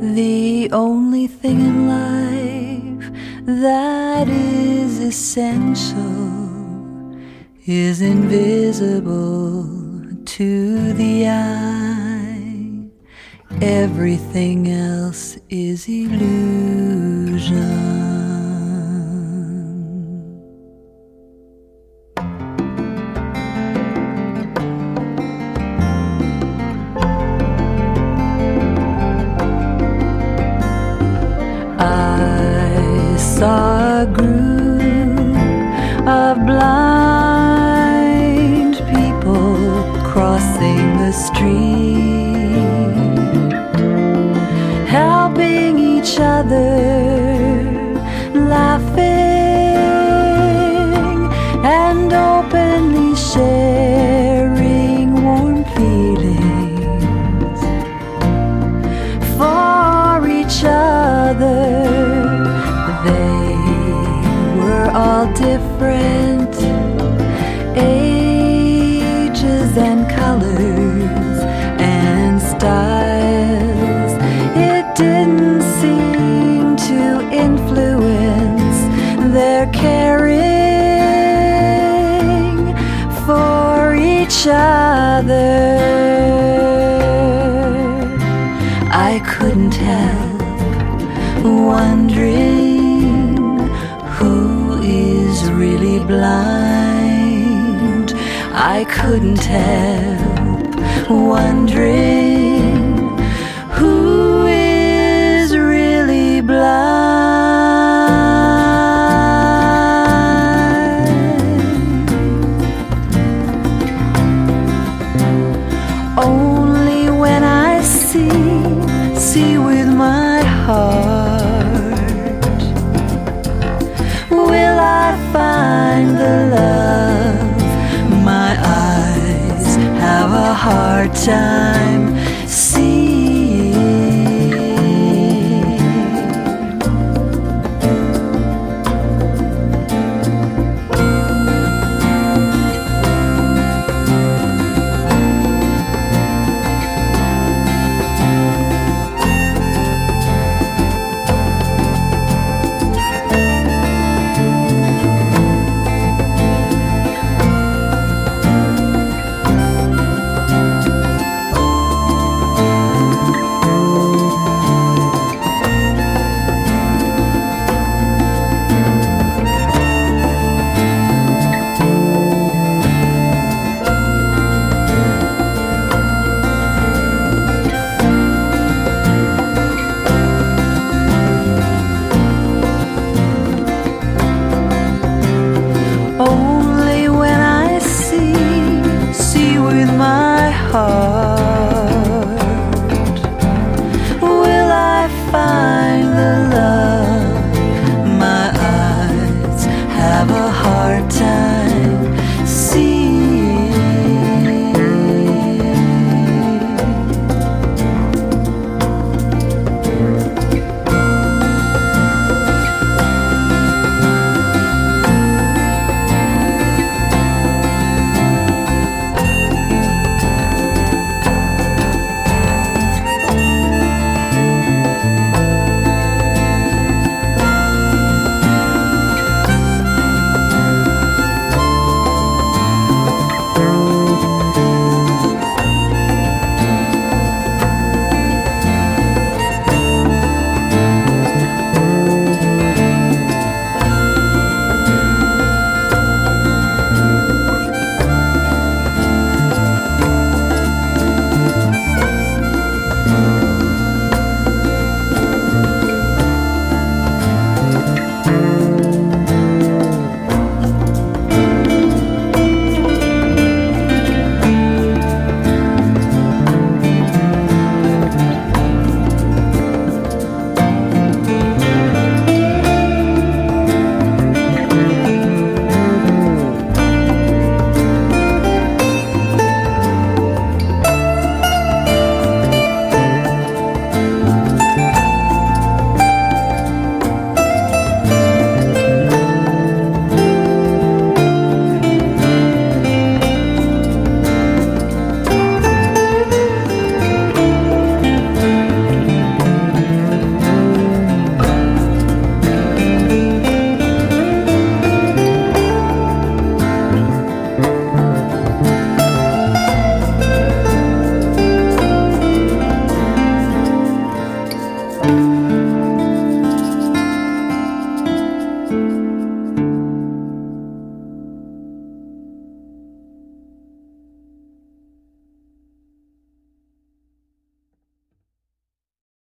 The only thing in life that is essential is invisible to the eye. Everything else is illusion. I saw a group of blind people crossing the street, helping each other, laughing and openly sharing warm feelings for each other. They were all different ages and colors and styles. It didn't seem to influence their caring for each other. I couldn't help wondering who is really blind. I couldn't help wondering who is really blind. Only when I see with my heart will I find the love my eyes have a hard time